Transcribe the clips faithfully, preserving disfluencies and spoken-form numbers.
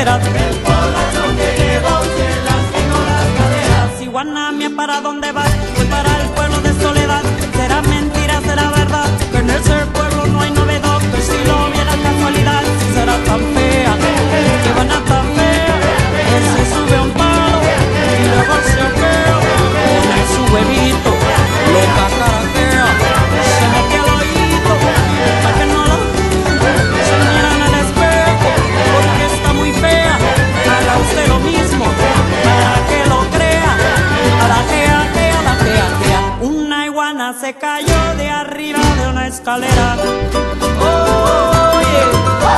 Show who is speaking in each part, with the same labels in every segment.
Speaker 1: escaleras.
Speaker 2: El borracho que llevó se lastimó las caderas.
Speaker 1: Si Guanamia, ¿para dónde vas? Voy para el pueblo de Soledad. Será mentira, será verdad, que en ese pueblo no hay novedad. Que si lo viera casualidad, si será tan fea, que van a tan fea, que se sube a un palo y luego se apea, pone su huevito, lo cacaraquea, se mete al oído, para que no lo se miran al espejo, porque está muy fea. Haga usted lo mismo, para que lo crea. A la gea, gea, la gea, gea. Una iguana se cayó de arriba de una escalera. Oye,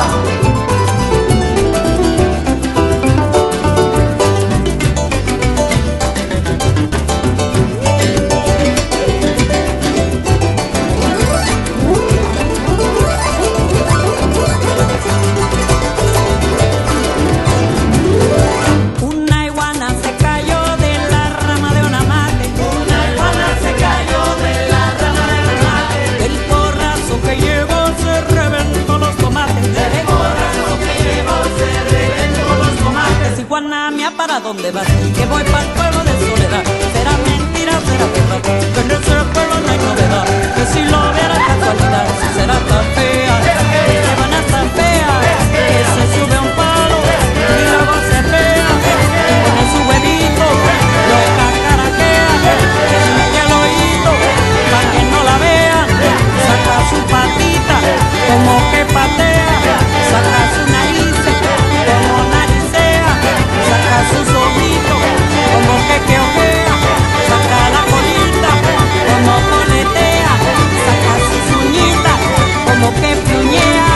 Speaker 1: una iguana se cayó de la rama de una mate.
Speaker 2: Una iguana se cayó de la rama de un mate.
Speaker 1: El porrazo que llegó se reventó los tomates.
Speaker 2: El borracho que llevó se reventó los tomates.
Speaker 1: Si Guanamia, ¿para dónde vas? Que voy para el pueblo de Soledad. Será mentira, será verdad, que en ese pueblo no hay novedad. Que si lo viera casualidad, si será tan fea, que van a tan fea, que se sube a un palo y luego se pega, pone su huevito, lo cacaraquea, que se mete al oído, para que no la vean, saca su patita, como que patea, saca su nariz, como naricea, saca sus ojitos, como que que ojea, saca la colita, como coletea, saca sus uñitas, como que puñea.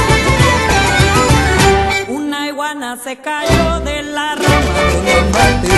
Speaker 1: Una iguana se cayó de la rama de un mate.